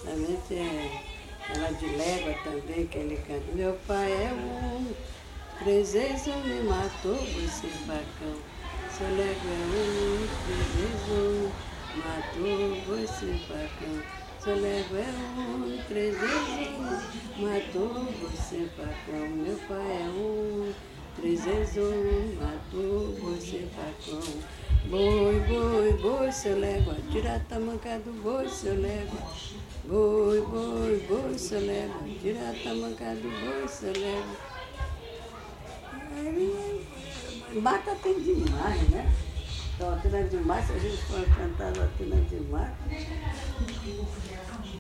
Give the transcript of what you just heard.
Também tem ela de légua também, que ele canta. Meu pai é um, 3 vezes me matou esse facão. Seu légua é um, 3 vezes matou esse facão. Seu légua é um, 3 vezes matou você facão. Meu pai é um, 3 vezes matou você facão. Boi, boi, boi, seu légua, tira a tamanca do boi, seu légua. Boi, boi, boi, seu légua, tira a tamanca do boi, seu légua. Mata tem demais, né? Então, Latina demais, se a gente for cantar Latina demais.